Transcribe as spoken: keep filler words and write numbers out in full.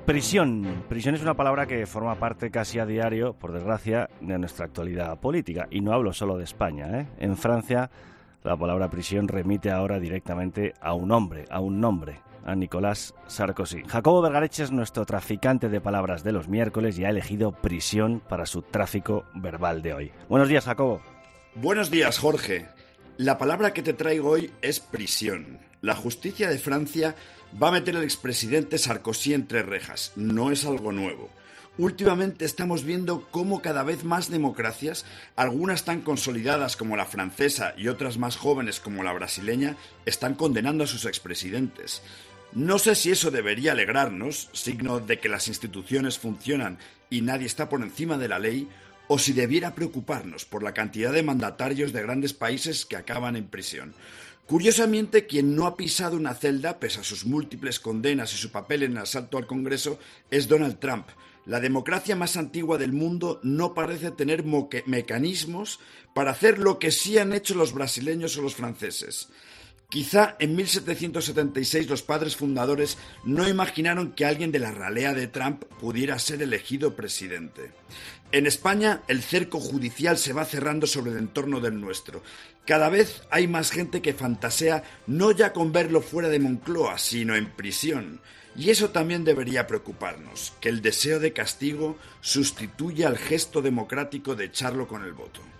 Prisión. Prisión es una palabra que forma parte casi a diario, por desgracia, de nuestra actualidad política. Y no hablo solo de España, ¿eh? En Francia, la palabra prisión remite ahora directamente a un hombre, a un nombre, a Nicolás Sarkozy. Jacobo Vergareche es nuestro traficante de palabras de los miércoles y ha elegido prisión para su tráfico verbal de hoy. Buenos días, Jacobo. Buenos días, Jorge. La palabra que te traigo hoy es prisión. La justicia de Francia va a meter al expresidente Sarkozy entre rejas. No es algo nuevo. Últimamente estamos viendo cómo cada vez más democracias, algunas tan consolidadas como la francesa y otras más jóvenes como la brasileña, están condenando a sus expresidentes. No sé si eso debería alegrarnos, signo de que las instituciones funcionan y nadie está por encima de la ley, o si debiera preocuparnos por la cantidad de mandatarios de grandes países que acaban en prisión. Curiosamente, quien no ha pisado una celda, pese a sus múltiples condenas y su papel en el asalto al Congreso, es Donald Trump. La democracia más antigua del mundo no parece tener mecanismos para hacer lo que sí han hecho los brasileños o los franceses. Quizá en mil setecientos setenta y seis los padres fundadores no imaginaron que alguien de la ralea de Trump pudiera ser elegido presidente. En España, el cerco judicial se va cerrando sobre el entorno del nuestro. Cada vez hay más gente que fantasea no ya con verlo fuera de Moncloa, sino en prisión. Y eso también debería preocuparnos, que el deseo de castigo sustituya al gesto democrático de echarlo con el voto.